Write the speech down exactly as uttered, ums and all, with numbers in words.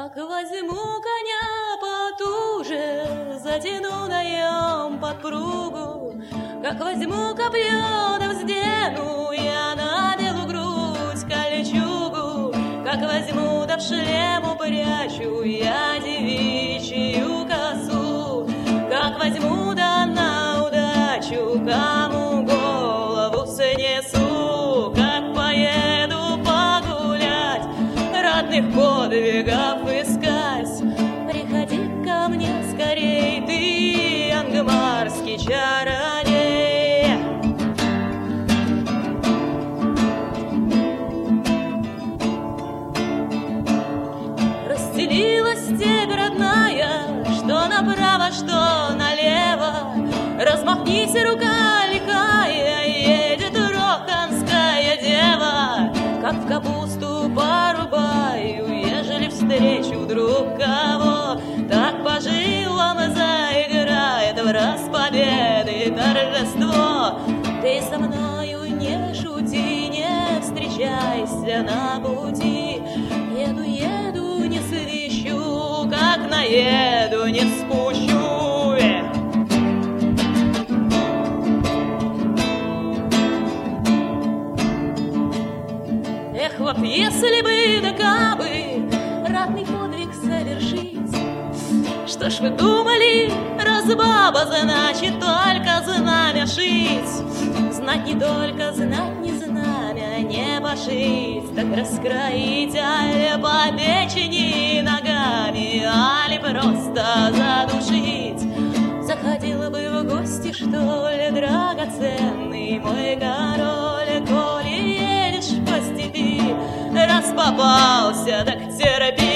Как возьму коня потуже, затяну наем подпругу, как возьму копье да вздену я на белую грудь кольчугу, как возьму да в шлем упрячу я девичью косу, как возьму да на удачу кому голову снесу, как поеду погулять, родных подвигов искать. Приходи ко мне скорей, ты, ангмарский чародей. Расстелилась степь родная, что направо, что налево. Размахнись, рука лихая, едет роханская дева. Как в капусту порубаю, ежели встречу вдруг кого, так по жилам заиграет в раз победы торжество. Ты со мною не шути, не встречайся на пути. Еду, еду, не свищу, как наеду, не спущу. Эх, вот если бы да кабы ратный подвиг совершить, что ж вы думали, разбаба, значит только знамя шить? Знать не только, знать не знамя, не пошить, так раскроить, али по печени ногами, али просто задушить. Заходила бы в гости, что ли, драгоценный мой король, коли едешь по степи, раз попался, так терпи.